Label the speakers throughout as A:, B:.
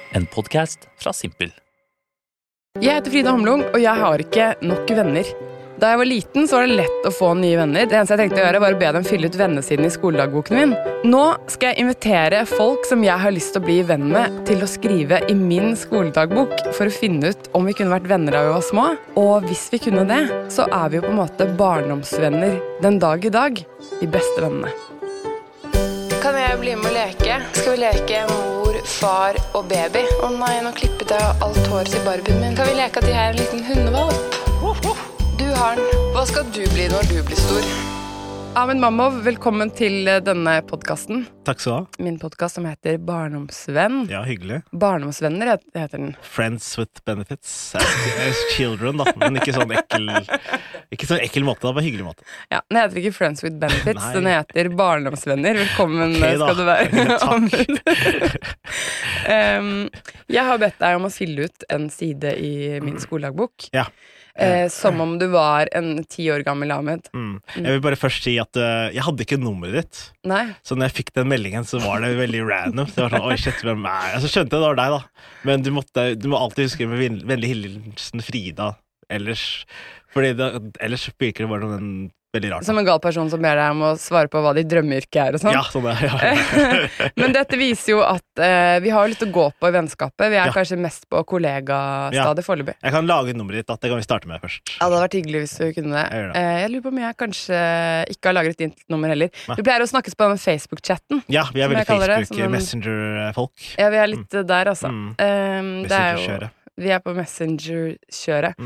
A: En podcast fra Simpel.
B: Jeg heter Frida Hamlung, og jeg har ikke nok venner. Da jeg var liten, så var det lett å få nye venner. Det eneste jeg tenkte å gjøre, var å be dem fylle ut vennesiden i skoledagboken min. Nå skal jeg invitere folk som jeg har lyst til å bli venn med, til å skrive i min skoledagbok, for å finne ut om vi kunne vært venner da vi var små. Og hvis vi kunne det, så er vi jo på en måte barndomsvenner den dag i dag, de beste vennene. Kan jeg bli med å leke? Skal vi leke mor, far og baby? Å nei, nå klippet jeg alt håret til Barbien min. Kan vi leke at jeg er en liten hundevalp? Du har den. Hva skal du bli når du blir stor? Ahmed Mamov, velkommen til denne podcasten.
C: Takk skal du ha.
B: Min podcast som heter Barndomsvenn.
C: Ja, hyggelig.
B: Barndomsvenner heter den.
C: Friends with benefits. As children, da. Men ikke sånn ekkel måte, da. Bare hyggelig måte.
B: Ja, den heter ikke Friends with benefits. Den heter Barndomsvenner. Velkommen skal du være.
C: Takk.
B: Jeg har bedt deg om å fylle ut en side i min skoledagbok.
C: Ja.
B: Som om du var en 10 år gammel Ahmed.
C: Jeg vil bare først si at jeg hadde ikke nummeret ditt.
B: Nei.
C: Så når jeg fikk den meldingen, så var det veldig random. Det var sånn, oi shit, hvem er jeg? Så skjønte jeg det var deg da. Men du må alltid huske med vennlig hilsen Frida ellers. Fordi ellers virker det bare noen veldig rart.
B: Som en gal person som ber deg om å svare på hva de drømmeyrke er og sånn.
C: Ja, sånn er ja.
B: Men dette viser jo at vi har litt å gå på i vennskapet. Vi er kanskje mest på kollegastadig foreløpig.
C: Jeg kan lage nummeret ditt, det kan vi starte med først.
B: Ja, det hadde vært hyggelig hvis du kunne det. Jeg lurer på om jeg kanskje ikke har lagret ditt nummer heller.
C: Nei.
B: Du pleier å snakkes på den Facebook-chatten.
C: Ja, vi er veldig Facebook,
B: det,
C: Messenger-folk.
B: Ja, vi er litt der, altså.
C: Messenger-kjøret.
B: Vi er på Messenger-kjøret.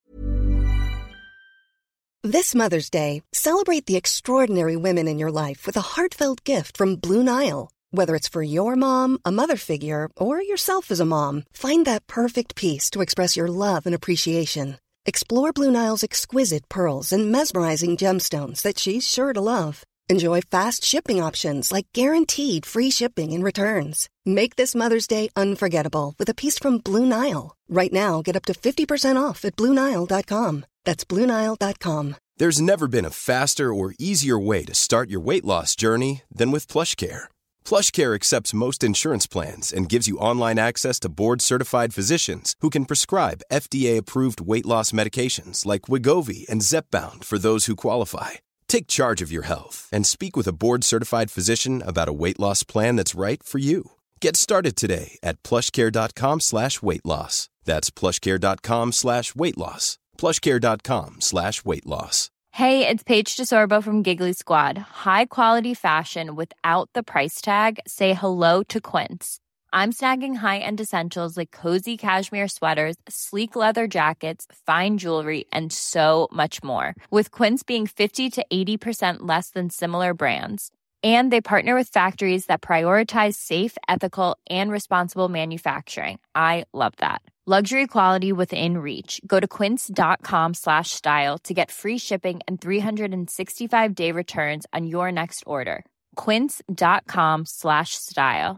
D: This Mother's Day, celebrate the extraordinary women in your life with a heartfelt gift from Blue Nile. Whether it's for your mom, a mother figure, or yourself as a mom, find that perfect piece to express your love and appreciation. Explore Blue Nile's exquisite pearls and mesmerizing gemstones that she's sure to love. Enjoy fast shipping options like guaranteed free shipping and returns. Make this Mother's Day unforgettable with a piece from Blue Nile. Right now, get up to 50% off at BlueNile.com. That's BlueNile.com.
E: There's never been a faster or easier way to start your weight loss journey than with PlushCare. PlushCare accepts most insurance plans and gives you online access to board-certified physicians who can prescribe FDA-approved weight loss medications like Wegovy and Zepbound for those who qualify. Take charge of your health and speak with a board-certified physician about a weight loss plan that's right for you. Get started today at plushcare.com/weightloss. That's plushcare.com/weightloss. plushcare.com/weightloss.
F: Hey, it's Paige DeSorbo from Giggly Squad. High quality fashion without the price tag. Say hello to Quince. I'm snagging high-end essentials like cozy cashmere sweaters, sleek leather jackets, fine jewelry, and so much more. With Quince being 50 to 80% less than similar brands. And they partner with factories that prioritize safe, ethical, and responsible manufacturing. I love that. Luxury quality within reach. Go to quince.com/style to get free shipping and 365-day returns on your next order. Quince.com/style.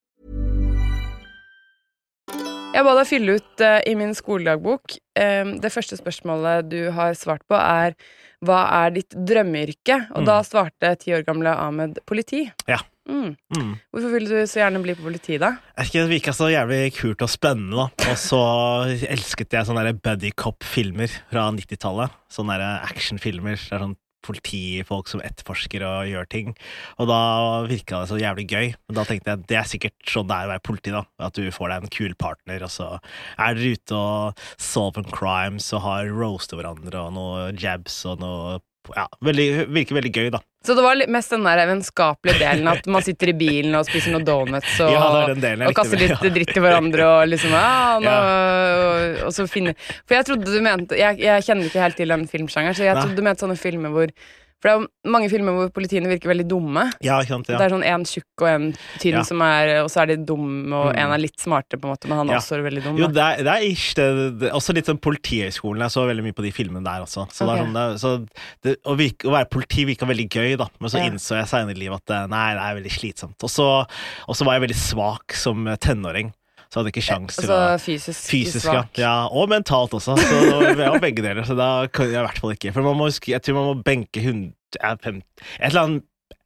B: Jeg ba deg fylle ut i min skoledagbok. Det første spørsmålet du har svart på er hva er ditt drømmeyrke? Og da svarte 10 år gamle Ahmed politi.
C: Ja.
B: Hvorfor ville du så gjerne bli på politi da?
C: Det virket så jævlig kult og spennende da. Og så elsket jeg sånne der buddy cop-filmer fra 90-tallet. Sånne der actionfilmer. Det er sånn politifolk som etterforsker og gjør ting. Og da virket det så jævlig gøy. Men da tenkte jeg, det er sikkert sånn det er å være politi da. At du får deg en kul partner, og så er dere ute og solve crimes og har roast hverandre og noe jabs og noe, ja, virker veldig gøy da.
B: Så det var mest den der vennskapelige delen, at man sitter i bilen og spiser noen donuts og,
C: ja, det er den delen
B: og kaster litt dritt til hverandre og liksom, og så finner. For jeg trodde du mente, jeg kjenner ikke helt til den filmsjangeren, så jeg trodde du mente sånne filmer hvor, for det er jo mange filmer hvor politiene virker veldig dumme.
C: Ja, ikke sant, ja.
B: Det er sånn en tjukk og en tynn som er, og så er de dumme, og en er litt smarte på en måte, men han er også veldig dum.
C: Jo, det er ikke det, også litt sånn Politihøgskolen, jeg så veldig mye på de filmene der også. Så det er sånn, å være politi virker veldig gøy da, men så innså jeg senere i livet at nei, det er veldig slitsomt. Og så var jeg veldig svak som tenåring. Så hadde jeg ikke sjans til å... Fysisk svak. Ja, og mentalt også. Så jeg var begge deler, så da kunne jeg i hvert fall ikke. For man må huske, jeg tror man må benke et eller annet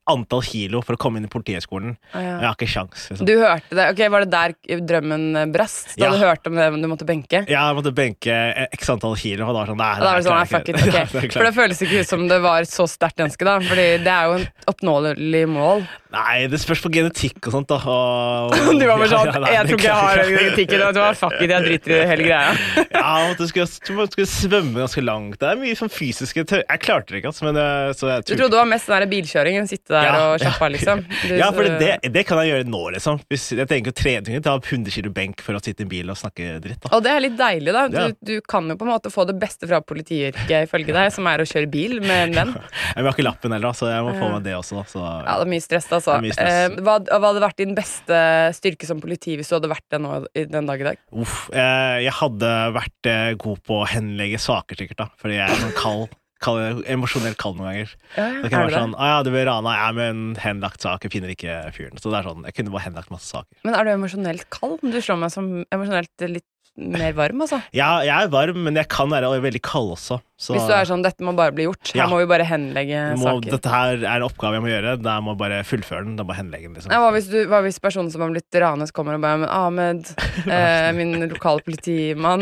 C: antall kilo for å komme inn i politihøgskolen. Jeg har ikke sjans. Liksom.
B: Du hørte det. Ok, var det der drømmen brast? Da du hørte om det du måtte benke?
C: Ja, jeg måtte benke x antall kilo, og da var det sånn, nei,
B: da var det sånn, fuck it, okay. For det føles ikke ut som det var så sterkt ønske da, fordi det er jo en oppnåelig mål.
C: Nei, det spørs på genetikk og sånt da.
B: Du var bare sånn, jeg tror ikke jeg har genetikken, og du var fuck it, jeg driter i det hele greia.
C: Ja, du skulle svømme ganske langt. Det er mye sånn fysiske jeg klarte det ikke, altså, men så jeg
B: tror... Du trodde det var mest den der bilkjøringen, sitte der og kjappa, liksom?
C: Ja, for det kan jeg gjøre nå, liksom. Hvis jeg tenker å trene, ta 100 kilo benk for å sitte i en bil og snakke dritt, da.
B: Og det er litt deilig, da. Du kan jo på en måte få det beste fra politiyrket, ifølge deg, som er å kjøre bil med en venn.
C: Jeg har ikke lappen heller, så jeg må få med det også, da. Så,
B: ja, det er mye stress, altså. Hva hadde vært din beste styrke som politi hvis du hadde vært det nå den dag i dag?
C: Jeg hadde vært god på å henlegge saker, sikkert, da. Fordi jeg er sånn emosjonelt kald noen ganger. Det kan være sånn, du vil rana, med en henlagt sak, jeg finner ikke fyren. Så det er sånn, jeg kunne bare henlagt masse saker.
B: Men er du emosjonelt kald? Du slår meg som emosjonelt litt mer varm, altså. Ja,
C: jeg er varm, men jeg kan være veldig kald også. Så,
B: hvis du er sånn, dette må bare bli gjort. Her må vi bare henlegge saker.
C: Dette her er en oppgave jeg må gjøre. Da må jeg bare fullføre den. Da må jeg henlegge den, liksom.
B: Hva hvis personen som har blitt ranet kommer og bare, men Ahmed, min lokale politimann,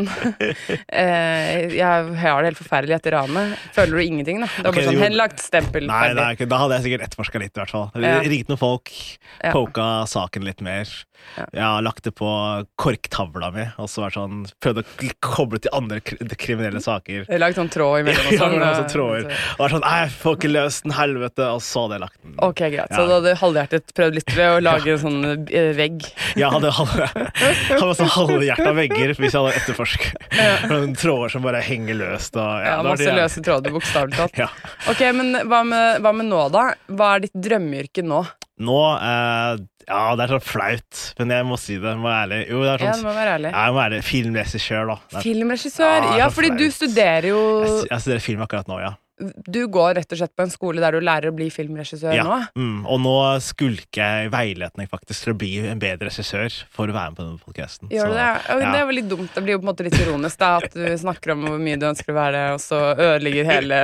B: jeg har det helt forferdelig etter ranet. Føler du ingenting, da? Det var bare sånn henlagt stempel.
C: Nei, da hadde jeg sikkert etterforsket litt, i hvert fall. Ringt noen folk, poka saken litt mer. Jeg har lagt det på korktavla mi, og så prøvd å koble til andre kriminelle saker.
B: Jeg har lagt sånn tråd imellom og sånn.
C: Ja, tråder. Og var sånn, jeg får ikke løst den, helvete, og så hadde jeg lagt den.
B: Ok, greit. Så da hadde halvhjertet prøvd litt ved å lage en sånn vegg.
C: Ja, hadde sånn halvhjertet vegger hvis jeg hadde etterforsket. Noen tråder som bare henger løst. Og,
B: masse løse tråder, bokstavlig talt.
C: Ja.
B: Ok, men hva med nå da? Hva er ditt drømmeyrke nå?
C: Nå, det er sånn flaut, men jeg må si det, jeg må være ærlig. Jo, det er sånn,
B: du må være ærlig.
C: Jeg må være filmregissør, da.
B: Filmregissør? Ja, fordi du studerer jo...
C: Jeg studerer film akkurat nå, ja.
B: Du går rett og slett på en skole der du lærer å bli filmregissør nå?
C: Og nå skulker jeg veiledning faktisk til å bli en bedre regissør for å være med på denne podcasten.
B: Gjør du det? Det er jo litt dumt. Det blir jo på en måte litt ironisk da, at du snakker om hvor mye du ønsker å være det, og så ødelegger hele...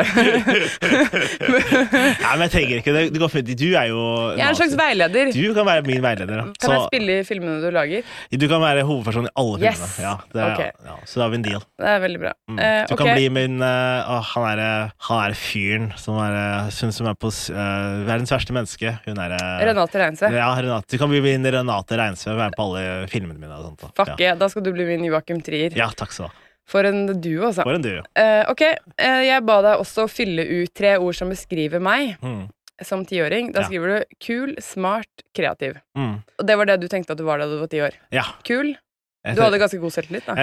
C: Nei, men jeg trenger ikke det. Det går fint. Du er jo...
B: Jeg er en slags veileder.
C: Du kan være min veileder. Da.
B: Kan jeg spille i filmene du lager?
C: Du kan være hovedperson i alle filmene.
B: Yes!
C: Ja, så da har vi en deal.
B: Det er veldig bra.
C: Du kan bli min... Han er fyren som er på verdens verste menneske. Hun er
B: Renate Reinsve.
C: Ja, Renate. Du kan bli min Renate Reinsve, være på alle filmene mine og sånt.
B: Fuck yeah, da skal du bli min Joachim Trier.
C: Ja, takk så.
B: For en duo, altså.
C: For en duo.
B: Ok, jeg ba deg også fylle ut 3 ord som beskriver meg som 10-åring. Da skriver du kul, smart, kreativ. Og det var det du tenkte at du var da du var 10 år.
C: Ja.
B: Kul. Du hadde ganske god selvtillit, da.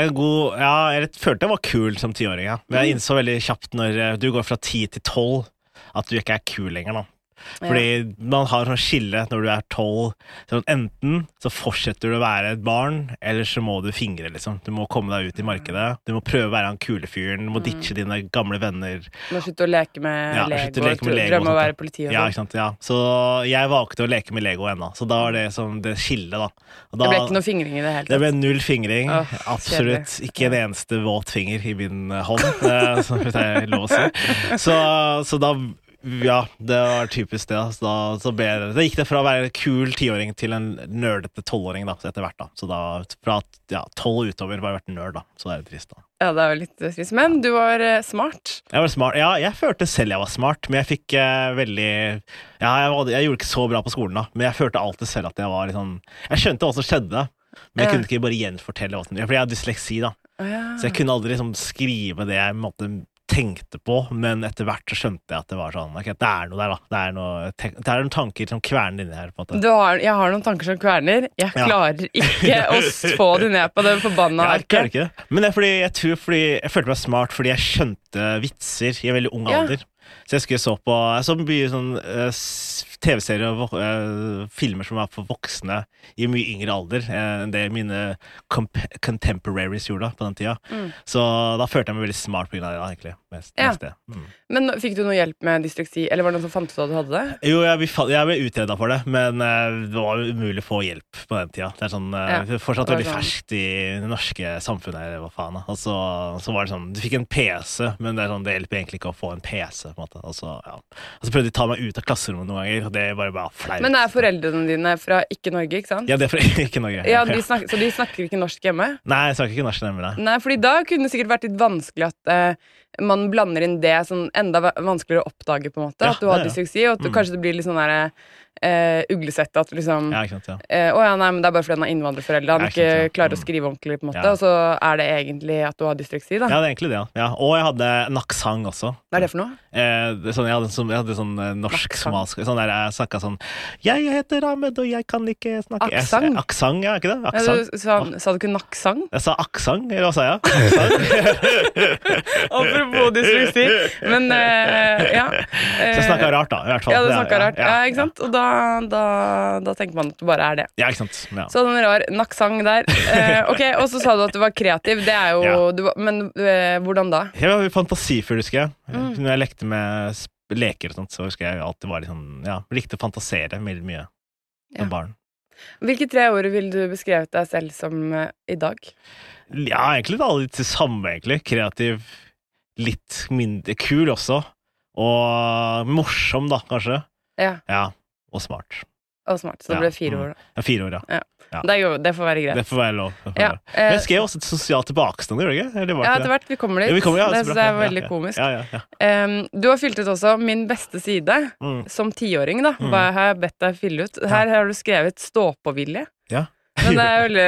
C: Jeg følte jeg var kul som 10-åring, ja. Men jeg innså veldig kjapt når du går fra 10 til 12 at du ikke er kul lenger, da. Fordi man har sånn skille når du er 12. Så enten så fortsetter du å være et barn, eller så må du fingre, liksom. Du må komme deg ut i markedet. Du må prøve å være han kule fyren. Du må ditche dine gamle venner.
B: Du må slutte å leke med Lego. Drømme å være politi.
C: Ja, ikke sant, ja. Så jeg valgte å leke med Lego ennå. Så da var det som det skillet, da.
B: Det ble ikke noe fingring i det hele tatt?
C: Det ble 0 fingring. Absolutt ikke en eneste våt finger i min hånd, så hvis jeg er lov å si. Så da ja, det var typisk det. Så det gikk det fra å være kul 10-åring til en nerdete 12-åring da, etter hvert da. Så da fra 12 utover var jeg vært nerd da. Så det er litt trist da.
B: Ja, det er jo litt trist. Men du var smart.
C: Jeg var smart. Ja, jeg følte selv jeg var smart, men jeg fikk veldig... Ja, jeg gjorde ikke så bra på skolen da, men jeg følte alltid selv at jeg var liksom... Jeg skjønte hva som skjedde, men jeg kunne ikke bare gjenfortelle hva som... For jeg har dysleksi da. Så jeg kunne aldri liksom skrive det jeg måtte... tenkte på, men etter hvert så skjønte jeg at det var sånn, ok, det er noe der da, det er noen tanker som kverner inni her på en måte. Jeg har noen tanker som kverner, jeg klarer ikke å få det ned på det forbanna arket. Ikke. Men det er fordi jeg følte meg smart fordi jeg skjønte vitser i en veldig ung alder. Så jeg så mye sånn TV-serier og filmer som var for voksne i mye yngre alder enn det mine contemporaries gjorde på den tida. Så da følte jeg meg veldig smart på grunn av det da, egentlig. Mest det.
B: Men fikk du noe hjelp med dysleksi, eller var det noen som fant ut at du hadde det?
C: Jo, jeg ble utredet for det, men det var umulig å få hjelp på den tida. Det er sånn, fortsatt veldig ferskt i det norske samfunnet, hva faen. Og så var det sånn, du fikk en PC, men det hjelper egentlig ikke å få en PC, på en måte. Og så prøvde de å ta meg ut av klasserommet noen ganger, det bare flaut.
B: Men foreldrene dine fra ikke Norge, ikke sant?
C: Ja, det er ikke Norge.
B: Ja, så de snakker ikke norsk hjemme?
C: Nei, jeg snakker ikke norsk hjemme.
B: Nei, fordi da kunne det sikkert vært litt vanskelig at man blander inn det sånn enda vanskeligere å oppdage, på en måte. At du har dysleksi, og at kanskje det blir litt sånn der uglesett at liksom
C: ja, ikke sant,
B: nei, men det bare fordi han har innvandrerforeldre. Han ikke klarer å skrive ordentlig, på en måte. Og så det egentlig at du har dysleksi, da.
C: Ja, det egentlig det, ja. Og jeg hadde en aksang også.
B: Hva det for noe?
C: Jeg hadde sånn norsk-somalsk sånn der jeg snakket sånn jeg heter Ahmed, og jeg kan ikke snakke
B: Aksang?
C: Aksang, ja, ikke det? Aksang.
B: Sa du ikke naksang?
C: Jeg sa aksang, eller hva sa jeg? Aksang.
B: Apropos dysleksi. Men, ja.
C: Så jeg snakket rart, da, i hvert fall.
B: Ja, du snakket rart. Ja, ikke sant? Og da tenker man at det bare det.
C: Ja, ikke sant. Ja.
B: Så den rar naksang der. Ok, og så sa du at du var kreativ. Det jo men hvordan da?
C: Jeg var fantasifull, husker jeg. Når jeg lekte med leker og sånt, så husker jeg alltid var litt sånn, likte å fantasere veldig mye som barn.
B: Hvilke 3 ord vil du beskrevet deg selv som i dag?
C: Ja, egentlig alle litt det samme, egentlig. Kreativ, litt mindre kul også, og morsom da, kanskje. Ja, og smart.
B: Og smart, så det ble 4 ord da.
C: Ja, 4 ord, ja.
B: Det får være greit.
C: Det får være lov. Men jeg skrev også et sosialt tilbakestand, gjør det ikke?
B: Ja, etter hvert, vi kommer dit. Det synes jeg veldig komisk. Du har fylt ut også min beste side, som 10-åring da. Hva har jeg bedt deg fylle ut? Her har du skrevet stå-på-vilje.
C: Ja.
B: Men det veldig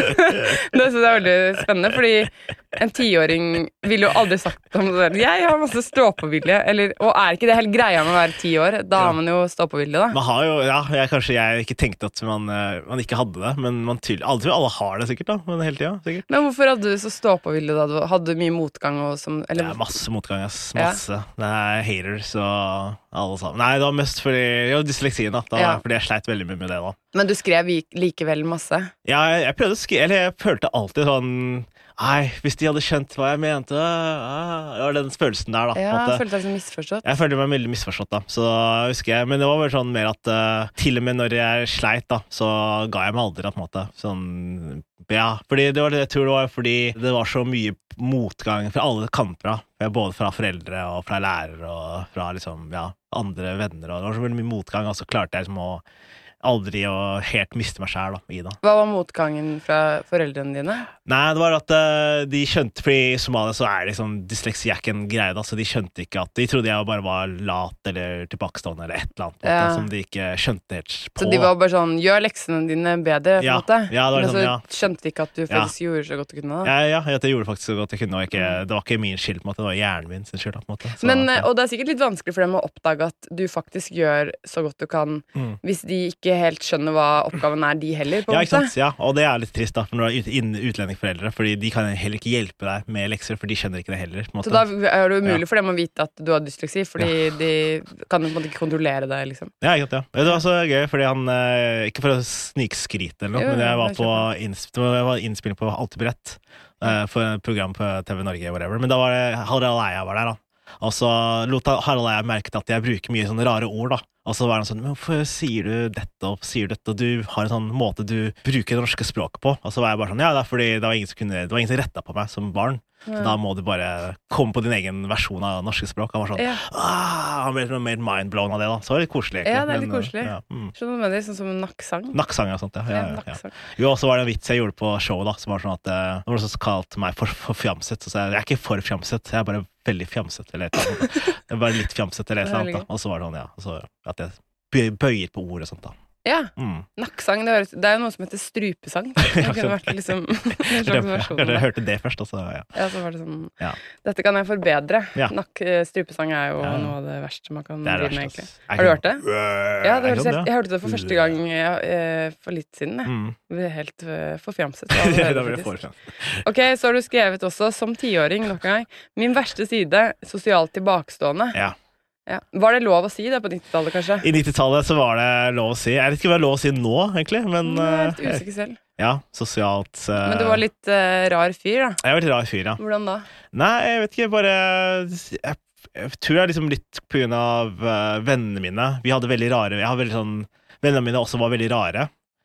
B: det synes jeg veldig spennende, fordi en 10-åring ville jo aldri sagt om det. Jeg har masse stå-på-vilje, og ikke det helt greia med å være 10 år? Da har man jo stå-på-vilje, da.
C: Man har jo, kanskje jeg ikke tenkte at man ikke hadde det, men alle har det sikkert da, men hele tiden, sikkert.
B: Men hvorfor hadde du så stå-på-vilje da? Hadde du mye motgang? Det
C: masse motgang, masse. Det haters og alle sammen. Nei, det var mest fordi dysleksien da, fordi jeg sleit veldig mye med det da. Men
B: du skrev likevel masse?
C: Ja, jeg prøvde å skrive, eller jeg følte alltid sånn hvis de hadde skjønt hva jeg mente det var den følelsen der da.
B: Ja, jeg følte deg så misforstått.
C: Jeg følte meg veldig misforstått da, så husker jeg. Men det var vel sånn mer at til og med når jeg sleit da, så ga jeg meg aldri da, på en måte. Sånn, fordi det var det jeg tror det var, fordi det var så mye motgang fra alle kanter da. Både fra foreldre og fra lærere og fra liksom, andre venner. Og det var så veldig mye motgang, og så klarte jeg liksom å aldri å helt miste meg selv da, i det. Hva
B: var motgangen fra foreldrene dine?
C: Nei, det var at de skjønte, fordi i Somalia så liksom dysleksi ikke en greie da, så de skjønte ikke at, de trodde jeg bare var lat eller tilbakestående eller et eller annet, som de ikke skjønte helt på. Så de var bare sånn, gjør leksene dine bedre, på en måte? Ja, det var sånn, men så skjønte de ikke at du faktisk gjorde så godt du kunne da? Ja, jeg gjorde faktisk så godt jeg kunne, og det var ikke min skyld, på en måte, det var hjernen min sin skyld, på en måte. Så, men, og det er sikkert litt vanskelig for dem å oppdage at du faktisk gjør så godt du kan, hvis de ikke helt skjønner hva oppgaven de heller, på en måte. Ikke sant? Ja, og det litt trist da, for når du utlendingforeldre, fordi de kan heller ikke hjelpe deg med lekser, for de skjønner ikke det heller, på en måte. Så da det umulig for dem å vite at du har dysleksi, fordi de kan på en måte ikke kontrollere deg, liksom. Ja, ikke sant, ja. Det var så gøy, fordi han, ikke for å snikskryte eller noe, men jeg var på innspilling på Altebrett, for et program på TV Norge, whatever, men da var det Harald Eia var der da. Og så lot Harald Eia merket at jeg bruker mye sånne rare ord da. Og så var han sånn, men hvorfor sier du dette og sier dette, og du har en sånn måte du bruker det norske språket på. Og så var jeg bare sånn, det er fordi det var ingen som rettet på meg som barn. Så da må du bare komme på din egen versjon av norske språk. Han var sånn, han ble noe mer mindblown av det da. Så var det litt koselig egentlig. Ja, det litt koselig. Skjønner du med det, sånn som naksang? Naksang og sånt, ja. Jo, og så var det en vits jeg gjorde på showet da, som var sånn at, det var noe som kalte meg for fjamset. Så jeg ikke for fjamset, jeg bare veldig fjamset, eller et eller annet. Jeg er bare litt fjamset, eller et eller annet da. Og så var det sånn, og så at jeg bøyet på ord og sånt da. Ja, naksang, det er jo noe som heter strupesang. Det kunne vært liksom en slags versjon. Jeg hørte det først også, ja, så var det sånn, dette kan jeg forbedre. Strupesang jo noe av det verste man kan drive med, egentlig. Har du hørt det? Ja, jeg hørte det for første gang for litt siden, jeg ble helt forfjamset. Ok, så har du skrevet også, som 10-åring nok en gang, min verste side, sosialt tilbakestående. Ja. Ja. Var det lov å si det på 90-tallet, kanskje? I 90-tallet så var det lov å si. Jeg vet ikke hva det er lov å si nå, egentlig, men jeg er litt usikker selv. Ja, sosialt Men du var litt rar fyr, da? Jeg var litt rar fyr, ja. Hvordan da? Nei, jeg vet ikke, bare jeg tror jeg liksom litt på grunn av vennene mine. Vi hadde veldig rare, vennene mine også var veldig rare.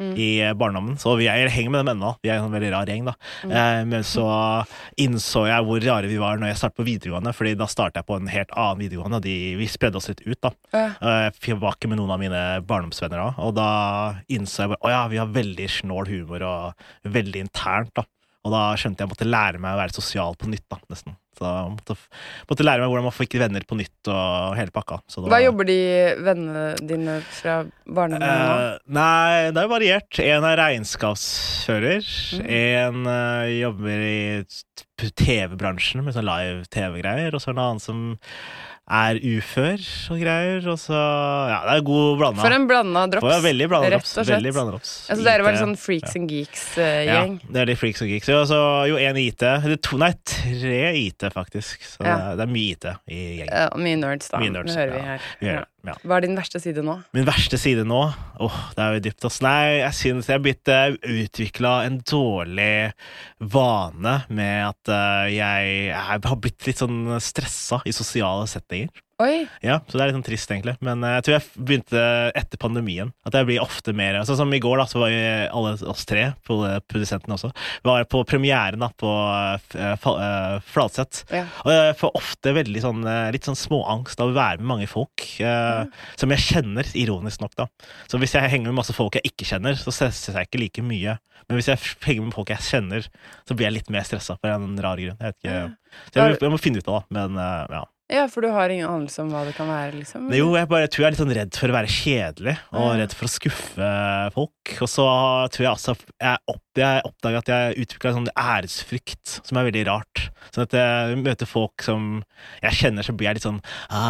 C: I barndommen, så jeg henger med dem ennå. Vi en veldig rar gjeng da. Men så innså jeg hvor rare vi var når jeg startet på videregående, fordi da startet jeg på en helt annen videregående, og vi spredde oss litt ut da. Jeg var ikke med noen av mine barndomsvenner da, og da innså jeg bare, vi har veldig snål humor og veldig internt da. Og da skjønte jeg måtte lære meg å være sosial på nytt da, nesten. Så jeg måtte lære meg hvordan man får ikke venner på nytt og hele pakka. Så
B: Hva jobber de vennene dine fra barndommen nå?
C: Nei, det variert. En regnskapsfører, en jobber I TV-bransjen med sånn live TV-greier, og så en annen som ufør og greier, og så det god blanda.
B: For en blanda drops.
C: Veldig blanda drops.
B: Veldig
C: blanda drops.
B: Altså dere var sånn freaks and geeks gjeng.
C: Ja, det de freaks and geeks. Så jo en IT, tre IT faktisk. Så det mye IT I gjengen.
B: Ja, mye nerds da.
C: Mye nerds,
B: det hører vi her.
C: Ja.
B: Hva din verste side nå?
C: Min verste side nå? Det jo dypt. Nei, jeg synes jeg har utviklet en dårlig vane med at jeg har blitt litt sånn stresset I sosiale settinger.
B: Oi.
C: Ja, så det litt sånn trist egentlig. Men jeg tror jeg begynte etter pandemien. At jeg blir ofte mer sånn som I går da, så var alle oss tre, produsenten også, var på premieren da, på Fladseth. Og jeg får ofte veldig sånn, litt sånn småangst av å være med mange folk, som jeg kjenner, ironisk nok da. Så hvis jeg henger med masse folk jeg ikke kjenner, så stresser jeg ikke like mye. Men hvis jeg henger med folk jeg kjenner, så blir jeg litt mer stresset for en rar grunn. Jeg vet ikke. Så jeg må finne ut av det, men ja.
B: Ja, for du har ingen anelse om hva det kan være, liksom?
C: Jo, jeg tror jeg litt sånn redd for å være kjedelig, og redd for å skuffe folk. Og så tror jeg også jeg oppdaget at jeg utviklet en sånn æresfrykt, som veldig rart. Sånn at jeg møter folk som jeg kjenner, så blir jeg litt sånn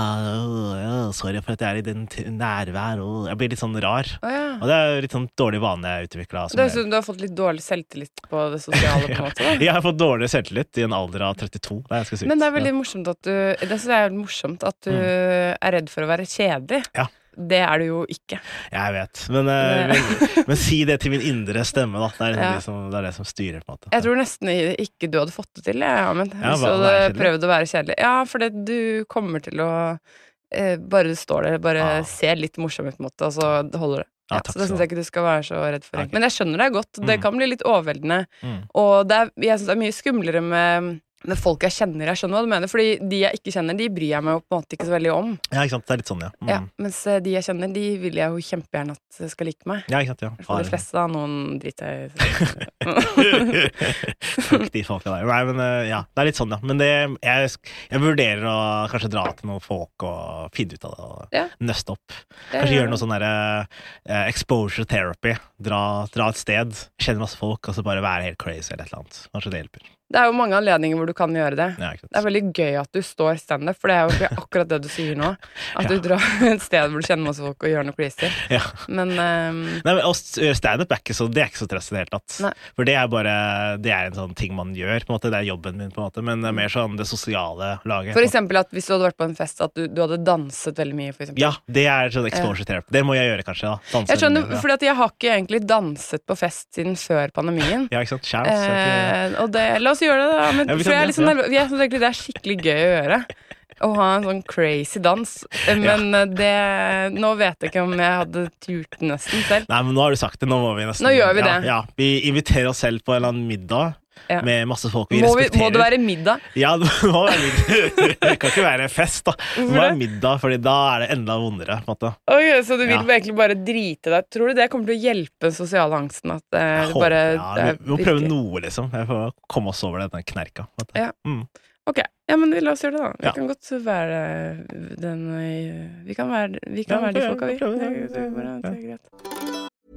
C: sorry for at jeg I den nærvær, og jeg blir litt sånn rar. Og det litt sånn dårlig vane jeg utviklet.
B: Så du har fått litt dårlig selvtillit på det sosiale på en måte, da?
C: Jeg har fått dårlig selvtillit I en alder av 32, det jeg skal si.
B: Men det veldig morsomt at det morsomt at du redd for å være kjedelig.
C: Ja.
B: Det du jo ikke.
C: Jeg vet. Men si det til min indre stemme, da. Det det som styrer, på en måte.
B: Jeg tror nesten ikke du hadde fått det til, men hvis du hadde prøvd å være kjedelig. Ja, for du kommer til å bare står der, bare ser litt morsom ut på en måte, og så holder det. Ja, så det synes jeg ikke du skal være så redd for. Men jeg skjønner deg godt. Det kan bli litt overveldende. Og jeg synes det mye skumlere med folk jeg kjenner, jeg skjønner hva du mener, fordi de jeg ikke kjenner, de bryr jeg meg på en måte ikke så veldig om.
C: Ja, ikke sant, det litt sånn, ja.
B: Ja, mens de jeg kjenner, de vil jeg jo kjempegjerne at skal like meg.
C: Ja, ikke sant, ja.
B: For de fleste da, noen driter
C: Fuck de folka der. Nei, men ja, det litt sånn, ja. Men jeg vurderer å kanskje dra til noen folk og finne ut av det, og nøste opp. Kanskje gjøre noe sånn der exposure therapy. Dra et sted, kjenne masse folk, og så bare være helt crazy eller et eller annet. Kanskje det hjelper.
B: Det jo mange anledninger hvor du kan gjøre det.
C: Ja,
B: det veldig gøy at du står stand-up, for det jo ikke akkurat det du sier nå. At du drar et sted hvor du kjenner masse folk og gjør noe crazy.
C: Ja.
B: Men
C: å gjøre stand-up ikke så stress I det hele tatt.
B: Nei.
C: For det bare, det en sånn ting man gjør, på en måte. Det jobben min, på en måte. Men det mer sånn det sosiale laget.
B: For eksempel at hvis du hadde vært på en fest, at du hadde danset veldig mye, for eksempel.
C: Ja, det sånn exposure therapy. Det må jeg gjøre, kanskje, da. Danse
B: jeg skjønner,
C: mye,
B: fordi at jeg har ikke egentlig danset på fest siden før pandemien.
C: Ja, ikke sant? Chance.
B: Og la oss gjøre det, da. Men for jeg liksom nervøs. Jeg synes egentlig det skikkelig gøy å gjøre. Å ha en sånn crazy dans. Men nå vet jeg ikke om jeg hadde turt nesten selv.
C: Nei, men nå har du sagt det. Nå må vi nesten.
B: Nå gjør vi det.
C: Ja, vi inviterer oss selv på en eller annen middag. Med masse folk vi
B: må
C: respekterer.
B: Må det være middag?
C: Ja, det må være middag. Det kan ikke være fest da. Det må være middag, fordi da det enda vondere på en måte.
B: Okay, så du vil egentlig bare drite deg. Tror du det kommer til å hjelpe den sosiale angsten? At du bare...
C: vi må prøve noe liksom. Jeg får komme oss over denne knerka.
B: Ja. Ok, ja, men la oss gjøre det da. Vi kan godt være den... Vi kan være de folka vi. Det greit.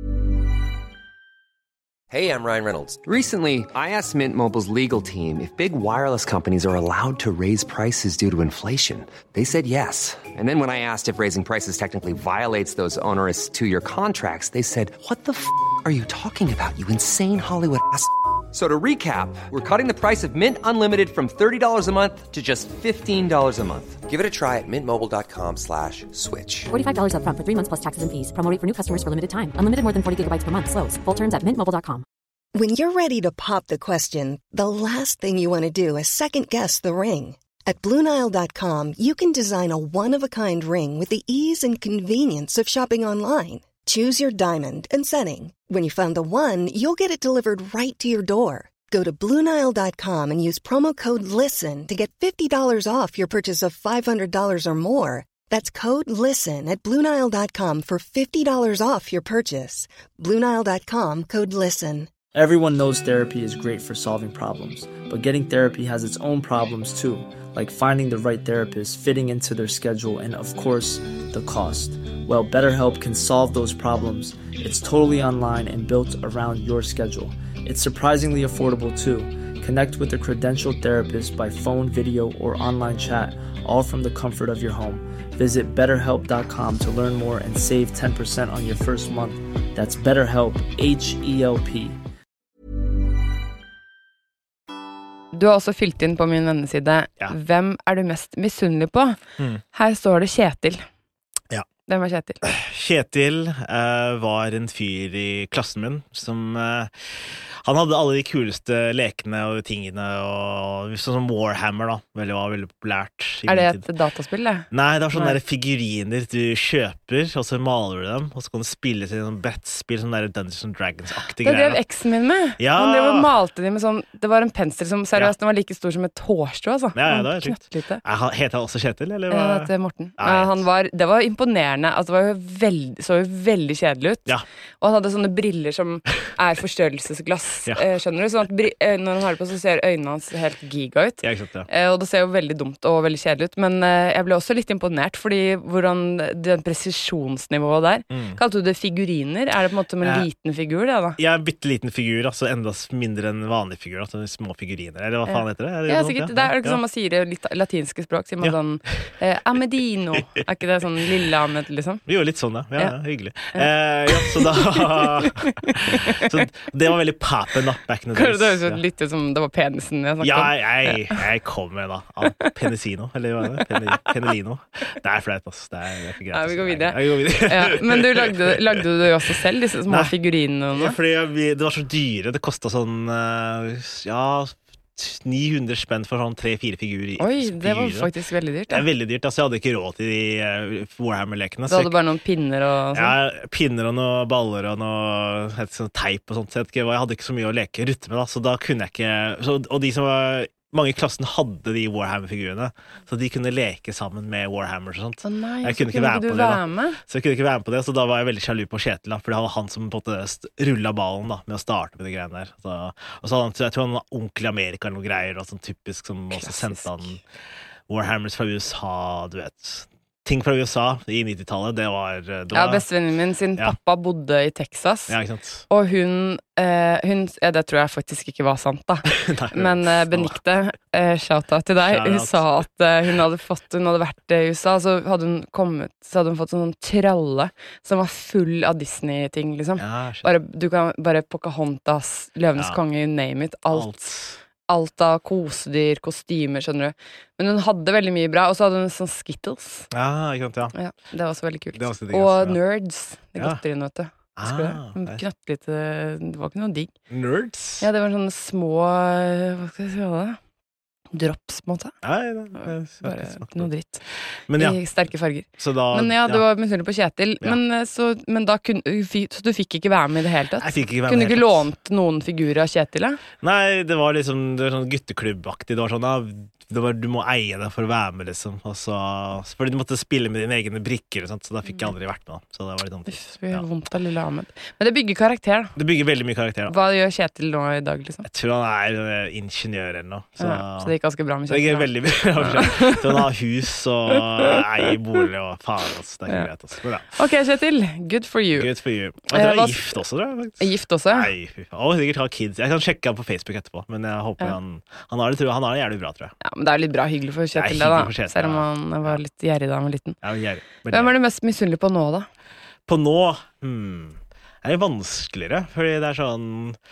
G: Hey, I'm Ryan Reynolds. Recently, I asked Mint Mobile's legal team if big wireless companies are allowed to raise prices due to inflation. They said yes. And then when I asked if raising prices technically violates those onerous 2-year contracts, they said, "What the f*** are you talking about, you insane Hollywood ass?" So to recap, we're cutting the price of Mint Unlimited from $30 a month to just $15 a month. Give it a try at mintmobile.com/switch.
H: $45 up front for 3 months plus taxes and fees. Promo rate for new customers for limited time. Unlimited more than 40 gigabytes per month. Slows full terms at mintmobile.com.
D: When you're ready to pop the question, the last thing you want to do is second-guess the ring. At BlueNile.com, you can design a one-of-a-kind ring with the ease and convenience of shopping online. Choose your diamond and setting. When you find the one, you'll get it delivered right to your door. Go to BlueNile.com and use promo code LISTEN to get $50 off your purchase of $500 or more. That's code LISTEN at BlueNile.com for $50 off your purchase. BlueNile.com, code LISTEN.
I: Everyone knows therapy is great for solving problems, but getting therapy has its own problems too, like finding the right therapist, fitting into their schedule, and of course, the cost. Well, BetterHelp can solve those problems. It's totally online and built around your schedule. It's surprisingly affordable too. Connect with a credentialed therapist by phone, video, or online chat, all from the comfort of your home. Visit BetterHelp.com to learn more and save 10% on your first month. That's BetterHelp, H-E-L-P.
B: Du har også fylt inn på min venneside.
C: Ja.
B: Hvem er du mest misunnelig på? Her står det Kjetil.
C: Ja.
B: Hvem var Kjetil?
C: Kjetil var en fyr i klassen min som han hadde alle de kuleste lekene og tingene, og sånn som Warhammer da, var veldig populært.
B: Er det et dataspill, det?
C: Nei, det var sånne der figuriner du kjøper, og så maler du dem, og så kan du spille til noen brettspill, sånne der Dungeons & Dragons-aktige greier.
B: Det drev eksen min med.
C: Ja.
B: Han drev og malte de med sånn, det var en pensel som seriøst, den var like stor som et hårstrå, altså.
C: Ja, det var
B: knøttlite.
C: Heter han også Kjetil, eller?
B: Ja, det heter Morten. Det var imponerende, altså det var jo så jo veldig kjedelig ut.
C: Ja.
B: Og han hadde sånne briller som er forstørrelsesglass, skjønner du? Sånn at når han har det på, så ser øynene hans helt giga ut.
C: Ja, ikke sant, ja.
B: Og det ser jo veldig dumt og veldig kjedelig ut, men jeg ble også litt imponert, fordi hvordan den presisjonsnivået der, kalte du det figuriner? Er det på en måte som en liten figur, det da?
C: Ja, en bitteliten figur, altså enda mindre enn vanlig figur, altså små figuriner, eller hva faen heter det?
B: Ja, sikkert. Det er ikke sånn man sier det litt latinske språk, sier man sånn Amedino, er ikke det sånn lille Amed, liksom?
C: Jo, litt sånn, ja, hyggelig. Så da så det var veldig papen da, back in the days.
B: Det høres jo litt ut som det var penisen jeg snakket om.
C: Ja, jeg kom med da, Penisino, eller hva er det? Penelino. Det er flaut, ass. Det er ikke greit.
B: Ja, vi går videre. Men du lagde du det jo også selv, disse små figurinene?
C: Ja, fordi det var så dyre. Det kostet sånn, 900 spenn for sånn 3-4 figurer.
B: Oi, det var faktisk veldig dyrt.
C: Det er veldig dyrt, altså jeg hadde ikke råd til de Warhammer-lekene.
B: Du hadde bare noen pinner og sånt?
C: Ja, pinner og noen baller og noe sånn teip og sånt, så jeg hadde ikke så mye å rutte med da, så da kunne jeg ikke, og de som var mange i klassen hadde de Warhammer-figurene, så de kunne leke sammen med Warhammers og sånt.
B: Nei,
C: jeg kunne ikke være på det da. Så jeg kunne ikke være med på det, så da var jeg veldig sjalu på Kjetil da, for det var han som på en måte rullet ballen da, med å starte med de greiene der. Og så hadde jeg tror han var onkel i Amerika eller noen greier, og sånn typisk som også sendte han Warhammers fra USA, du vet. Ting fra USA i 90-tallet, det var
B: ja, bestevennen min sin pappa bodde i Texas.
C: Ja, ikke sant.
B: Og hun det tror jeg faktisk ikke var sant da. Men Benikte, shout-out til deg, hun sa at hun hadde vært i USA, så hadde hun fått sånn tralle som var full av Disney-ting, liksom. Ja, bare Pocahontas, Løvenes konge, you name it, alt av kosedyr, kostymer, skjønner du. Men hun hadde veldig mye bra, og så hadde hun sånn Skittles.
C: Ja, ikke sant,
B: ja. Det var også veldig kult.
C: Digg,
B: og Nerds, det godter inn, vet du. Knøttlite, det var ikke noe digg.
C: Nerds?
B: Ja, det var sånne små, hva skal jeg si det? Drops, på en måte.
C: Nei,
B: bare ikke noe dritt.
C: Men
B: i sterke farger.
C: Men
B: ja, du var misunnelig på Kjetil. Men da så du fikk ikke være med i det hele tatt?
C: Jeg fikk ikke være med.
B: Kunne du ikke lånt noen figurer av Kjetil, da?
C: Nei, det var liksom sånn gutteklubbaktig. Det var sånn, du må eie det for å være med, liksom. Fordi du måtte spille med dine egne brikker og sånt, så da fikk jeg aldri vært med. Så det var litt sånn
B: vondt av lille Ahmed. Men det bygger karakter, da.
C: Det bygger veldig mye karakter, da.
B: Hva gjør Kjetil nå i dag, liksom?
C: Jeg tror han er ingeniør eller noe. Så
B: det gikk ganske bra med Kjetil?
C: Det gikk veldig bra. Så han har hus og eier bolig og faen, altså. Det er ikke greit, altså.
B: Ok, Kjetil. Good for you.
C: Good for you. Jeg tror han er gift også, tror jeg, faktisk.
B: Gift også?
C: Nei, fy faen. Og sikkert har kids. Jeg kan sjekke han på Facebook etterpå, men jeg håper han har det jævlig bra, tror jeg. Ja,
B: men det er litt bra, hyggelig for Kjetil, det da. Selv om han var litt gjerrig da han var liten.
C: Ja, gjerrig.
B: Hvem er du mest misunnelig på nå, da?
C: På nå? Det er vanskeligere, fordi det er sånn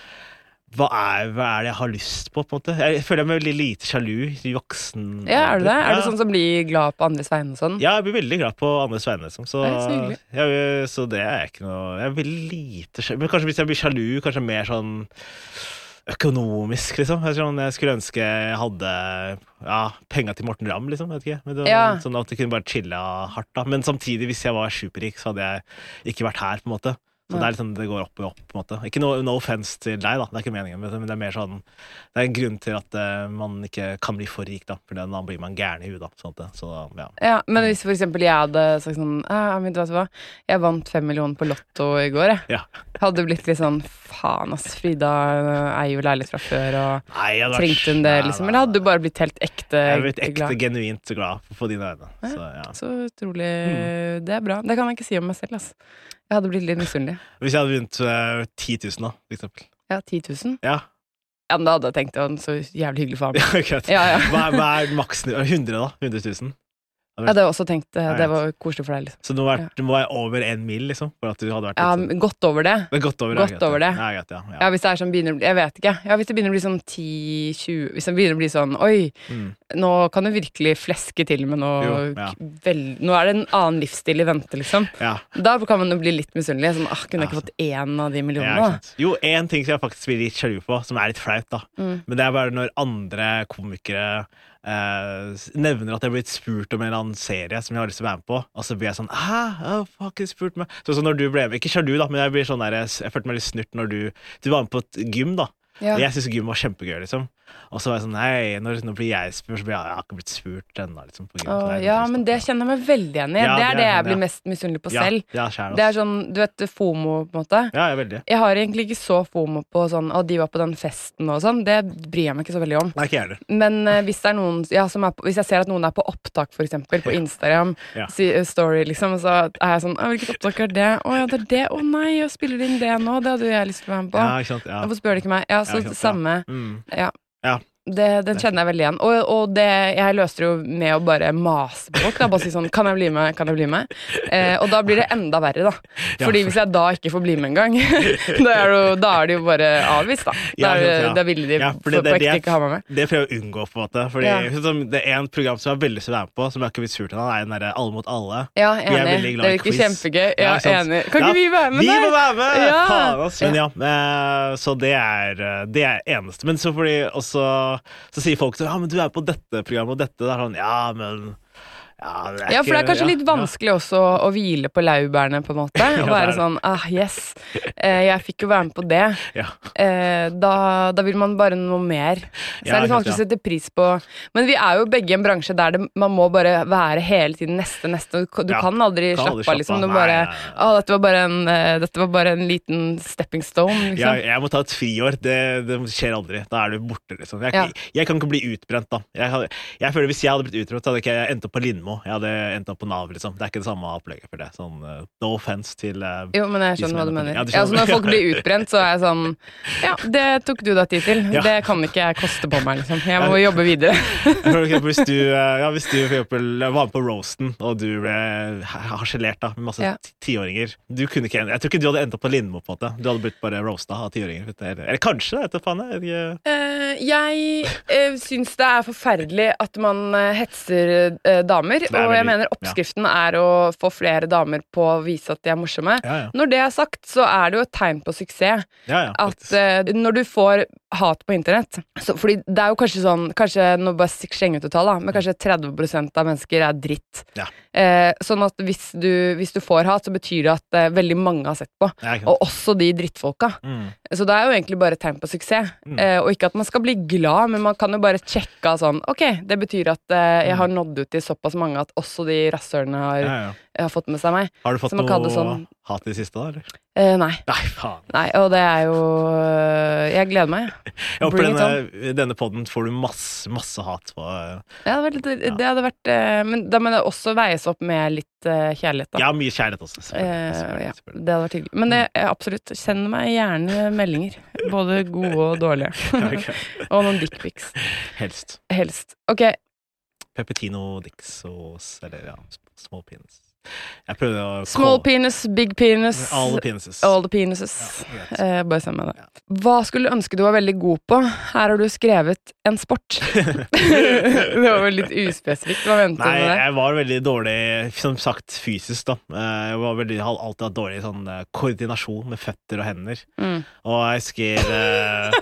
C: hva er det jeg har lyst på en måte? Jeg føler jeg meg veldig lite sjalu i voksen.
B: Ja, er du det? Er du sånn som blir glad på andres vegne og sånn?
C: Ja, jeg blir veldig glad på andres vegne, liksom. Så det er ikke noe. Jeg er veldig lite sjalu. Men kanskje hvis jeg blir sjalu, kanskje mer sånn økonomisk, liksom. Jeg skulle ønske jeg hadde penger til Morten Ramm, liksom. Vet ikke. Men sånn at jeg kunne bare chille hardt, da. Men samtidig, hvis jeg var superrik, så hadde jeg ikke vært her, på en måte. Så det liksom, det går opp og opp, på en måte. Ikke no offense til deg, da. Det ikke meningen, men det mer sånn det en grunn til at man ikke kan bli for rik, da. For da blir man gæren i huet, da. Sånn så,
B: ja, men hvis for eksempel jeg hadde sagt sånn vet du hva? Jeg vant 5 millioner på Lotto i går, jeg. Hadde blitt litt sånn faen, ass, Frida eier jo leilighet fra før, og trengte hun det, liksom. Eller hadde du bare blitt helt ekte
C: Jeg hadde blitt ekte, genuint glad for dine øyne.
B: Så utrolig Det bra. Det kan jeg ikke si om meg selv, ass. Jeg hadde blitt litt misunnelig.
C: Hvis jeg hadde begynt 10 000 da, for eksempel.
B: Ja, 10 000?
C: Ja,
B: men da hadde jeg tenkt, så jævlig hyggelig for ham.
C: Hva maksen? 100 da? 100 000?
B: Ja, det har jeg også tenkt. Det var koselig for deg, liksom.
C: Så du må være over 1 mil, liksom? For at du hadde vært
B: litt godt over det.
C: Godt over det. Ja,
B: hvis det er sånn begynner å bli, jeg vet ikke. Ja, hvis det begynner å bli sånn 10-20, hvis det begynner å bli sånn, nå kan du virkelig fleske til med noe, nå er det en annen livsstil i vente, liksom. Da kan man jo bli litt misunnelig, sånn, kunne jeg ikke fått en av de millionene, da?
C: Jo, en ting som jeg faktisk blir litt sjalu på, som er litt flaut, da. Men det er bare når andre komikere nevner at jeg har blitt spurt om en eller annen serie som jeg har lyst til å være med på, og så blir jeg sånn fuck, spurt meg. Så når du ble med, ikke sjalu da, men jeg blir sånn der, jeg følte meg litt snurt når du var med på et gym da. Jeg synes gym var kjempegøy, liksom. Og så var jeg sånn, nei, når blir jeg spurt, så blir jeg har ikke blitt spurt ennå, liksom, på gym.
B: Men det kjenner jeg meg veldig igjen i. Det er det jeg blir mest misunnelig på selv. Det er sånn, du vet, FOMO, på en måte.
C: Ja, veldig.
B: Jeg har egentlig ikke så FOMO på sånn, de var på den festen og sånn, det bryr jeg meg ikke så veldig om.
C: Nei, ikke heller.
B: Men hvis det er noen, hvis jeg ser at noen er på opptak, for eksempel, på Instagram, story, liksom, så er jeg sånn, hvilket opptak er det? Det er det, nei, jeg spiller inn det nå, det hadde jeg lyst til å være med på.
C: Ja, ikke sant,
B: Hvorfor spør du ikke meg? Så samme. Den kjenner jeg veldig igjen. Og det, jeg løser det jo med å bare mase på folk. Da, bare si sånn, kan jeg bli med? Og da blir det enda verre, da. Fordi hvis jeg da ikke får bli med en gang, da er det jo bare avvist, da. Da vil de på ekte ikke ha meg med.
C: Det prøver jeg å unngå, på en måte. Fordi det er en program som jeg har veldig lyst til å være med på, som jeg ikke vil spurt henne, er den der Alle mot alle.
B: Ja, enig. Det er ikke kjempegøy. Ja, enig. Kan ikke vi være med?
C: Vi må være med! Faen, ass. Men så det er eneste. Men så fordi også så sier folk så, men du er på dette programmet og dette, da er sånn, men
B: for det er kanskje litt vanskelig også å hvile på laurbærene, på en måte, og være sånn, yes, jeg fikk jo være med på det. Da vil man bare noe mer. Så det er litt vanskelig å sette pris på. Men vi er jo begge i en bransje der man må bare være hele tiden neste. Du kan aldri slappe av, liksom. Du bare, dette var bare en liten stepping stone, liksom.
C: Jeg må ta et friår, det skjer aldri. Da er du borte, liksom. Jeg kan ikke bli utbrent, da. Jeg føler hvis jeg hadde blitt utbrent, hadde ikke jeg endt opp på Lindmo. Jeg hadde endt opp på Nav, liksom. Det er ikke det samme opplegget for det. Sånn, no offense til
B: Jo, men jeg skjønner hva du mener. Så når folk blir utbrent, så er jeg sånn det tok du da tid til. Det kan ikke jeg koste på meg, liksom. Jeg må jobbe videre.
C: Hvis du for eksempel var med på roasten, og du ble harselert da, med masse 10-åringer. Jeg tror ikke du hadde endt opp på Lindmo, på en måte. Du hadde blitt bare roastet av 10-åringer. Eller kanskje, vet du faen.
B: Jeg synes det er forferdelig at man hetser damer, og jeg mener oppskriften er å få flere damer på å vise at de er morsomme. Når det er sagt, så er det jo et tegn på suksess at når du får hat på internett, fordi det er jo kanskje nå bare slenger ut et tall, men kanskje 30% av mennesker er dritt. Sånn at hvis du får hat, så betyr det at veldig mange har sett på, og også de drittfolka. Så det er jo egentlig bare et tegn på suksess, og ikke at man skal bli glad, men man kan jo bare sjekke sånn, ok, det betyr at jeg har nådd ut til såpass mange at også de rassørene har fått med seg meg.
C: Har du fått noe hat i det siste da, eller?
B: Nei.
C: Nei, faen.
B: Nei, og det er jo jeg gleder meg.
C: Ja, på denne podden får du masse hat på.
B: Det hadde vært men da må det også veies opp med litt kjærlighet da.
C: Ja, mye kjærlighet også.
B: Det hadde vært hyggelig. Men absolutt, send meg gjerne meldinger. Både gode og dårlige. Og noen dickpics. Helst. Ok.
C: Peppertino, Dixos, eller small penis. Jeg prøvde å
B: small penis, big penis,
C: all the penises.
B: Bare send meg det. Hva skulle du ønske du var veldig god på? Her har du skrevet en sport. Det var vel litt uspesifikt. Hva venter du med det?
C: Nei, jeg var veldig dårlig, som sagt, fysisk da. Jeg hadde alltid hatt dårlig sånn koordinasjon med føtter og hender. Og jeg skrev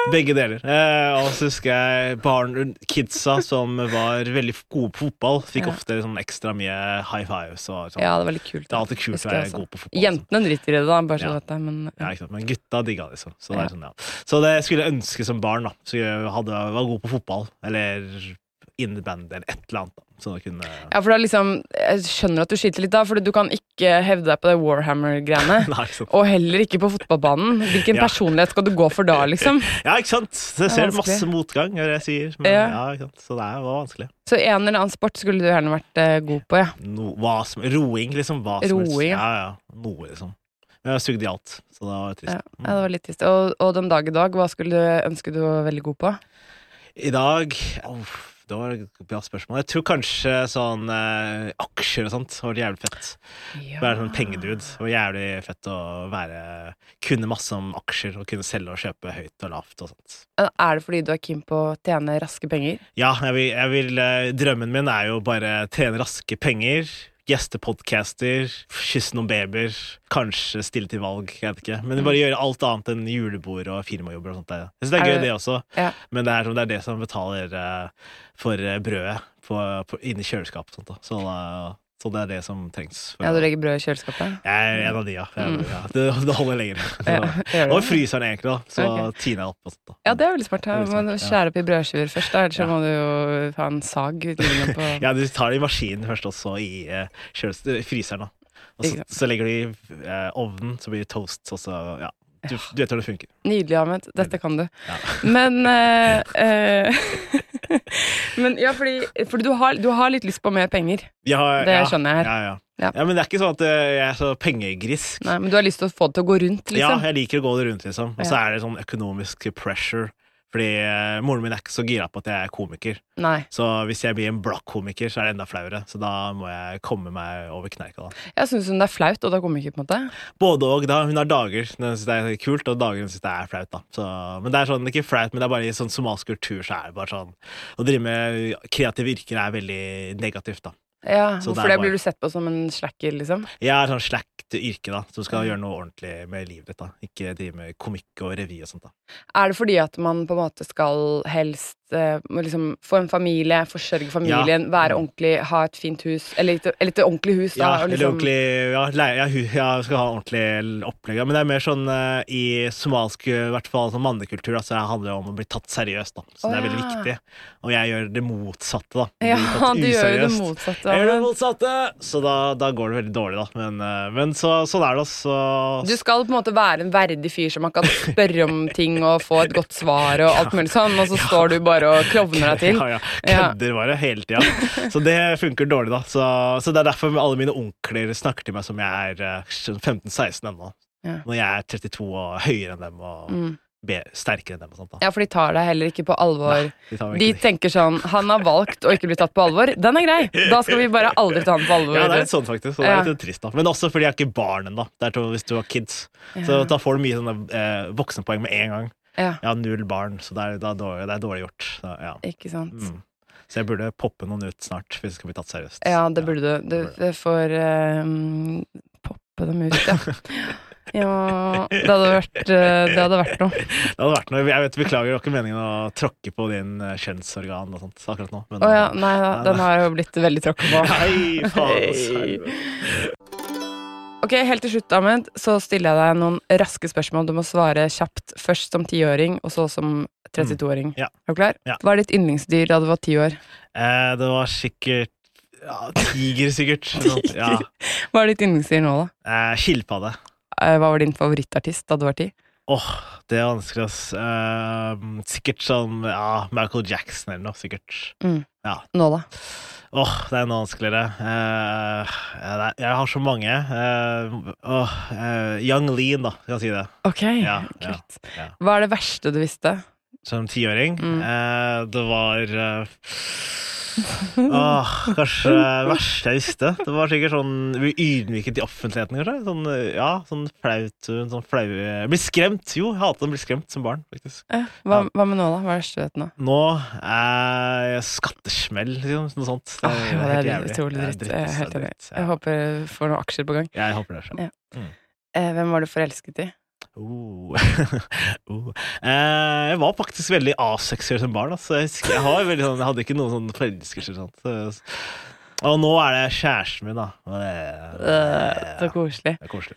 C: Begge deler. Og så husker jeg kidsa som var veldig gode på fotball, fikk ofte sånn ekstra mye high fives. Og sånn.
B: Ja, det var litt kult.
C: Det er alltid kult å være god på fotball.
B: Jentene driter i det da, bare så vet jeg.
C: Ja, ikke sant. Men gutta digga det, så det er sånn, Så det skulle jeg ønske som barn, da. Så jeg var god på fotball, eller inneband, eller et eller annet, da. Så det kunne...
B: Ja, for det er liksom, jeg skjønner at du skiter litt da, for du kan ikke hevde deg på det Warhammer-greiene,
C: Nei,
B: og heller ikke på fotballbanen. Hvilken personlighet skal du gå for da, liksom?
C: Ja, ikke sant? Det ser masse motgang, hva jeg sier. Men, ikke sant? Så det var vanskelig.
B: Så en eller annen sport skulle du gjerne vært god på,
C: roing, liksom.
B: Roing,
C: ja. Noe, liksom. Jeg sugde i alt, så det var trist.
B: Ja, det var litt trist. Og den dag i dag, hva skulle du ønske du var veldig god på?
C: I dag... Det var et bra spørsmål. Jeg tror kanskje sånn aksjer og sånt var jævlig fett. Være sånn pengedude. Det var jævlig fett å kunne masse om aksjer og kunne selge og kjøpe høyt og lavt og sånt.
B: Er det fordi du er keen på å tjene raske penger?
C: Ja, drømmen min er jo bare tjene raske penger, gjestepodcaster, kysse noen babyer, kanskje stille til valg, jeg vet ikke. Men bare gjøre alt annet enn julebord og firmajobber og sånt. Jeg synes det er gøy det også, men det er det som betaler for brødet inni kjøleskapet og sånt da. Så det er det som trengs.
B: Ja, du legger brød i kjøleskapet?
C: Jeg er en av de, ja. Det holder lenger. Og fryseren egentlig da, så tiner jeg opp og sånt da.
B: Ja, det er veldig smart. Du må skjære opp i brødskiver først, ellers så må du jo ha en sag.
C: Ja, du tar det i maskinen først også i fryseren da. Og så legger du i ovnen, så blir det toast, og så, ja. Du vet hvor det funker.
B: Nydelig, Ahmed. Dette kan du. Men men ja, fordi du har litt lyst på mer penger. Det skjønner jeg her.
C: Ja, men det er ikke sånn at jeg er så pengegrisk.
B: Nei, men du har lyst til å få det til å gå rundt, liksom.
C: Ja, jeg liker å gå det rundt, liksom. Og så er det sånn økonomisk pressure. Fordi moren min er ikke så gira på at jeg er komiker.
B: Nei.
C: Så hvis jeg blir en blakk-komiker, så er det enda flauere. Så da må jeg komme meg over kneika da.
B: Jeg synes hun er flaut, og da komiker på en måte.
C: Både og da. Hun har dager når hun synes det er kult, og dager hun synes det er flaut da. Men det er sånn, ikke flaut, men det er bare i sånn somalsk kultur, så er det bare sånn. Å drive med kreative yrker er veldig negativt da.
B: Ja, hvorfor det blir du sett på som en slacker, liksom?
C: Ja, sånn slakt yrke da, som skal gjøre noe ordentlig med livet ditt da. Ikke drive med komikk og revy og sånt da.
B: Er det fordi at man på en måte skal helst liksom få en familie, forsørge familien, være ordentlig, ha et fint hus, eller et ordentlig hus da?
C: Ja,
B: liksom...
C: jeg skal ha ordentlig opplegg. Men det er mer sånn i somalsk, i hvert fall sånn mannekultur da, så det handler om å bli tatt seriøst da. Så det er veldig viktig. Og jeg gjør det motsatte da.
B: Ja, du gjør det motsatte.
C: Jeg gjør det motsatte, så da går det veldig dårlig da. Men sånn er det også.
B: Du skal på en måte være en verdig fyr som man kan spørre om ting og få et godt svar og alt mulig sånn, og så står du bare og klovner deg til.
C: Ja, kødder bare hele tiden. Så det funker dårlig da. Så det er derfor alle mine onkler snakker til meg som jeg er 15-16 ennå. Når jeg er 32 og høyere enn dem og sterkere enn dem og sånt da.
B: Ja, for de tar deg heller ikke på alvor.
C: Nei,
B: de tenker sånn, han har valgt å ikke bli tatt på alvor. Den er grei. Da skal vi bare aldri ta han på alvor.
C: Ja, det er litt sånn faktisk. Så det er litt trist da. Men også fordi jeg er ikke barn enda. Det er hvis du har kids. Så da får du mye sånne voksenpoeng med en gang. Jeg har 0 barn, så det er dårlig gjort. Så, ja.
B: Ikke sant?
C: Så jeg burde poppe noen ut snart, hvis det skal bli tatt seriøst.
B: Ja, det burde du. Du får poppe dem ut, ja. Ja, det hadde vært noe.
C: Det hadde vært noe. Jeg beklager jo ikke meningen å tråkke på din kjønnsorgan og sånt akkurat nå. Men,
B: nei, den har jo blitt veldig tråkket på.
C: Nei, faen.
B: Ok, helt til slutt, Ahmed, så stiller jeg deg noen raske spørsmål. Du må svare kjapt, først som 10-åring, og så som 32-åring.
C: Ja.
B: Er du klar?
C: Ja.
B: Hva er ditt yndlingsdyr da du var 10 år?
C: Det var sikkert tiger, sikkert.
B: Tiger?
C: Ja.
B: Hva er ditt yndlingsdyr nå da?
C: Skilpadde.
B: Hva var din favorittartist da du var 10?
C: Det er vanskelig sikkert sånn, Michael Jackson eller noe, sikkert. Ja.
B: Nå da?
C: Det er noe vanskeligere. Jeg har så mange. Young Lean da, kan jeg si det.
B: Ok, kult. Hva er det verste du visste?
C: Som 10-åring? Det var... kanskje verste jeg visste. Det var sikkert sånn ydmyket i offentligheten, kanskje. Sånn flaut. Blir skremt, jo. Jeg hatet å bli skremt som barn, faktisk.
B: Hva med nå da? Hva er verste du vet nå?
C: Nå skattesmell, liksom, noe sånt.
B: Det er utrolig dritt. Jeg håper du får noen aksjer på gang.
C: Jeg håper det selv.
B: Hvem var du forelsket i?
C: Jeg var faktisk veldig aseksuell som barn, altså. Jeg hadde ikke noen sånn forelskelser og nå det kjæresten min da.
B: Så koselig.
C: Det koselig.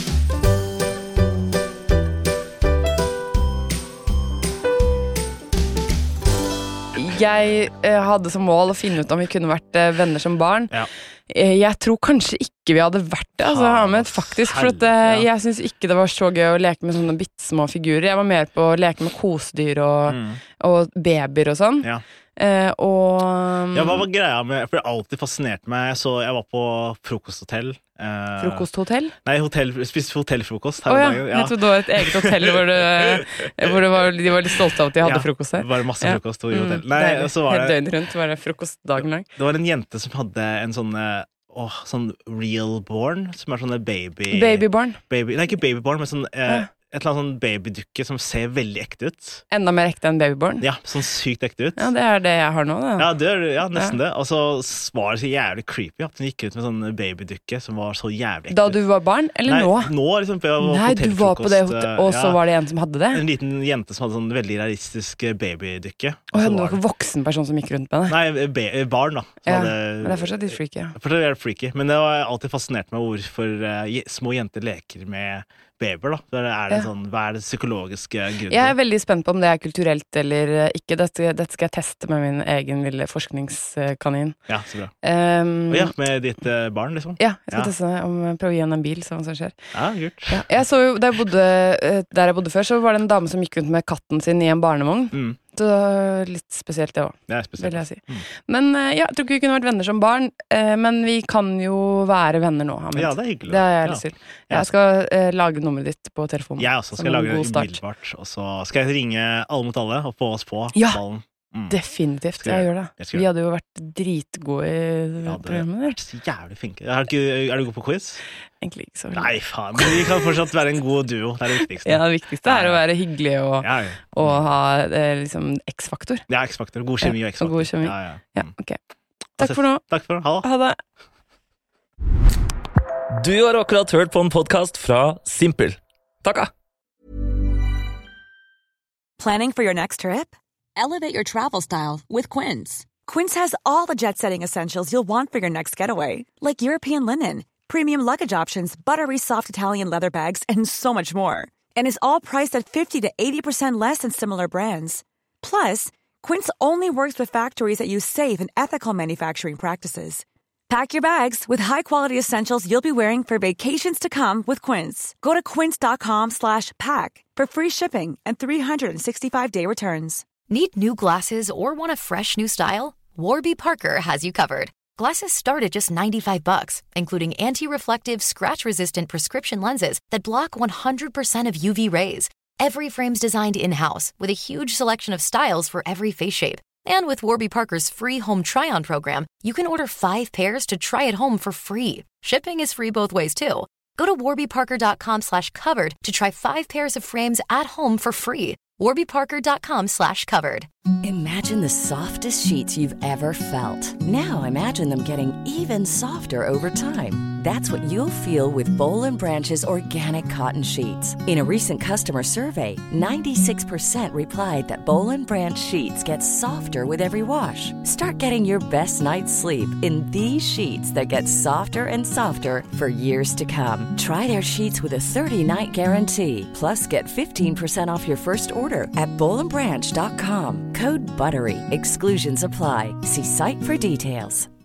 B: Jeg hadde som mål å finne ut om vi kunne vært venner som barn.
C: Ja.
B: Jeg tror kanskje ikke vi hadde vært det, altså, Ahmed, faktisk. For at, jeg synes ikke det var så gøy å leke med sånne bittsmå figurer. Jeg var mer på å leke med kosedyr og babyer og sånn.
C: Ja.
B: Hva
C: var greia med, for det alltid fascinerte meg. Jeg var på frokosthotell.
B: Frokosthotell?
C: Nei, spiste hotellfrokost her dagen.
B: Jeg trodde det var et eget hotell hvor de var litt stolte av at de hadde frokost her.
C: Det var masse frokost i hotell.
B: Helt døgn rundt var det frokostdagen lang.
C: Det var en jente som hadde en sånn realborn, som sånne
B: Babyborn?
C: Nei, ikke babyborn, men sånn et eller annet sånn babydukke som ser veldig ekte ut.
B: Enda mer ekte enn babyborn?
C: Ja, sånn sykt ekte ut.
B: Ja, det det jeg har nå, da.
C: Ja, nesten det. Og så var det så jævlig creepy at hun gikk ut med sånn babydukke som var så jævlig ekte ut.
B: Da du var barn, eller nå?
C: Nei, nå liksom.
B: Nei, du var på det, og så var det en som hadde det?
C: En liten jente som hadde sånn veldig realistisk babydukke.
B: Og det var ikke voksen person som gikk rundt med det?
C: Nei, barn da.
B: Ja, men det fortsatt litt freaky. Ja.
C: Fortsatt er det freaky, men det var alltid fascinert meg hvorfor små jenter leker med babyer da. Hva det psykologiske grunnen?
B: Jeg veldig spent på om det kulturelt eller ikke. Dette skal jeg teste med min egen lille forskningskanin.
C: Ja, så bra. Med ditt barn, liksom?
B: Ja, jeg skal teste prøve å gi henne en bil, sånn som skjer.
C: Ja, kult.
B: Ja, jeg så jo, der jeg bodde før, så var det en dame som gikk rundt med katten sin i en barnevogn. Så litt spesielt det også, vil jeg si. Men jeg tror ikke vi kunne vært venner som barn, men vi kan jo være venner nå, Ahmed.
C: Ja, det hyggelig.
B: Det har jeg lyst til. Jeg skal lage nummeret ditt på telefonen.
C: Jeg også skal lage det umiddelbart, og så skal jeg ringe alle mot alle og få oss på ballen.
B: Definitivt, jeg gjør det. Vi hadde jo vært dritgode i programmet der.
C: Så jævlig flinke. Er du god på quiz?
B: Egentlig ikke så.
C: Nei, faen, men vi kan fortsatt være en god duo. Det det viktigste.
B: Ja, det viktigste å være hyggelig og ha liksom X-faktor.
C: Ja, X-faktor. God kjemi og X-faktor.
B: God kjemi. Ja, ok. Takk for nå.
C: Takk for nå.
B: Ha det.
A: Du har akkurat hørt på en podcast fra Simpel. Takka!
J: Planning for your next trip? Elevate your travel style with Quince. Quince has all the jet-setting essentials you'll want for your next getaway, like European linen, premium luggage options, buttery soft Italian leather bags, and so much more. And is all priced at 50 to 80% less than similar brands. Plus, Quince only works with factories that use safe and ethical manufacturing practices. Pack your bags with high-quality essentials you'll be wearing for vacations to come with Quince. Go to quince.com/pack for free shipping and 365-day returns.
K: Need new glasses or want a fresh new style? Warby Parker has you covered. Glasses start at just $95, including anti-reflective, scratch-resistant prescription lenses that block 100% of UV rays. Every frame's designed in-house with a huge selection of styles for every face shape. And with Warby Parker's free home try-on program, you can order 5 pairs to try at home for free. Shipping is free both ways, too. Go to warbyparker.com/covered to try 5 pairs of frames at home for free. warbyparker.com/covered.
L: Imagine the softest sheets you've ever felt. Now imagine them getting even softer over time. That's what you'll feel with Boll & Branch's organic cotton sheets. In a recent customer survey, 96% replied that Boll & Branch sheets get softer with every wash. Start getting your best night's sleep in these sheets that get softer and softer for years to come. Try their sheets with a 30-night guarantee. Plus, get 15% off your first order at bollandbranch.com. Code BUTTERY. Exclusions apply. See site for details.